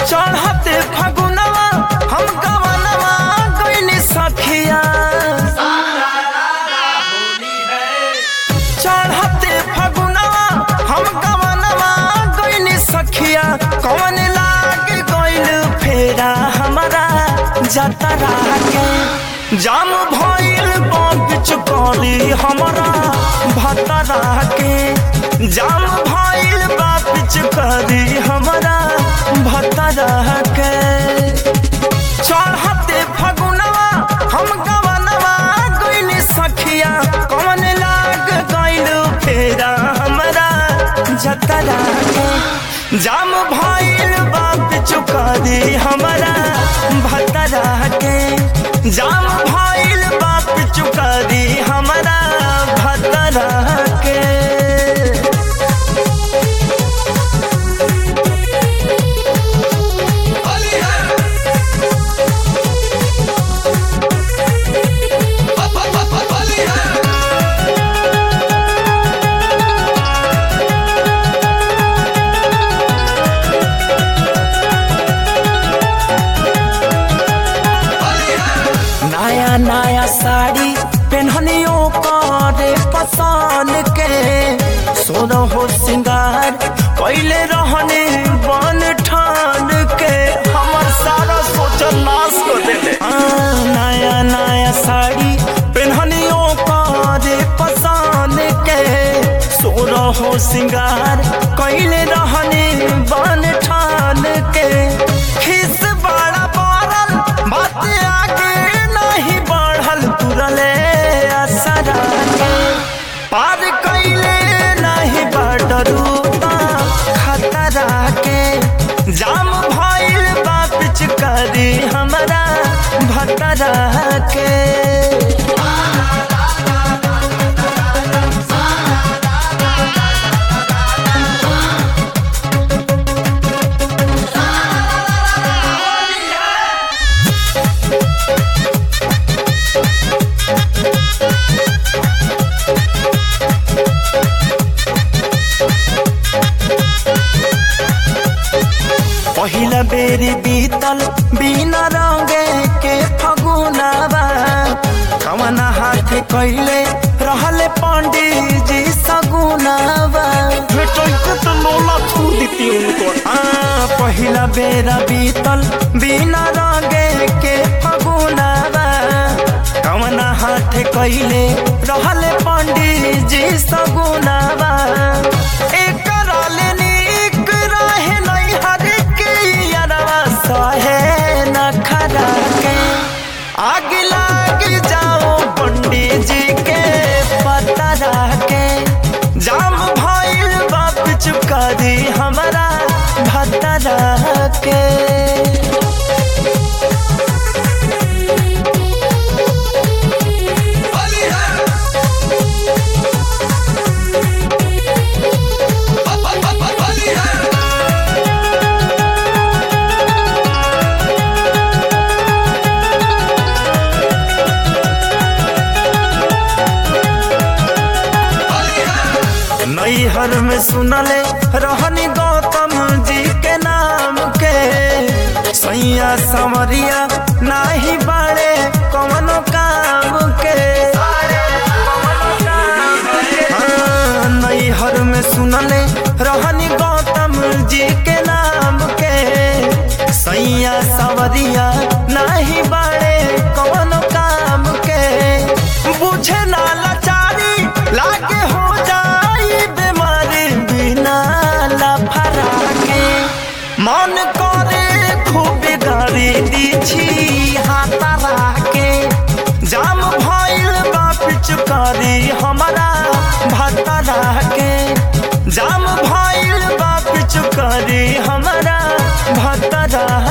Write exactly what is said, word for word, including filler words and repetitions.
चढ़ते फगुनवा हम गवनवा गइनी सखिया चढ़ते फगुनवा हम गवनवा गइनी सखिया कौन लाग गइल फेरा हमारा जतरा के जाम भइल बाप चुकली हमारा भतरा के जाम भइल बाप चुकली हमारा भतरा के चढ़ते फगुनवा हम गवनवा गइनी सखिया कौन लाग गइल फेरा हमारा जतरा के जाम भइल बाप चुकली हमारा भतरा के जाम भइल बाप चुकली हमारा भतरा के नया नया साड़ी पेन्हनियो करे पसंद के सोना हो सिंगार पहले रहने बन ठान के हमर सारा सोच नाश कर देले। नया नया साड़ी पेन्हनियो करे पसंद के सोना हो सिंगार पहले रहने बन ठान के खिस बड़ा बड़ल बात आगे नहीं बढ़ल तुरले असरा के पार कैले नहीं बडरूपा खतरा के जाम भइल बाप चुकली हमारा भतरा के पहिला बेरी बीतल बिना रंगे के फगुनावा कवना हाथ कैले रहले पंडित जी सगुनावा तो लोला छू देती उनको। हाँ पहिला बेरा बीतल बिना रंगे के फगुनावा कवना हाथ कैले रहले पंडित जी सगुनावा एक राले नीक रहे नहीं हर सहे न खरा के आग लाग जाओ पंडित जी के पतरा के जाम भइल बाप चुकली हमारा भतरा के नैहर में सुनले रहनी गौतम जी के नाम के सैया समरिया नाही बाड़े कवनो काम के। हाँ नैहर में सुनले रहनी गौतम जी के नाम के सैया समरिया नाही बाड़े कवनो काम के बुझे ना लाचारी लागे हो जाई बीमारी बिना लफड़ा के मन करे खूब गारी दीछी हाथरा के जाम भइल बाप चुकली हमारा भतरा के जाम भइल बाप चुकली हमारा भतरा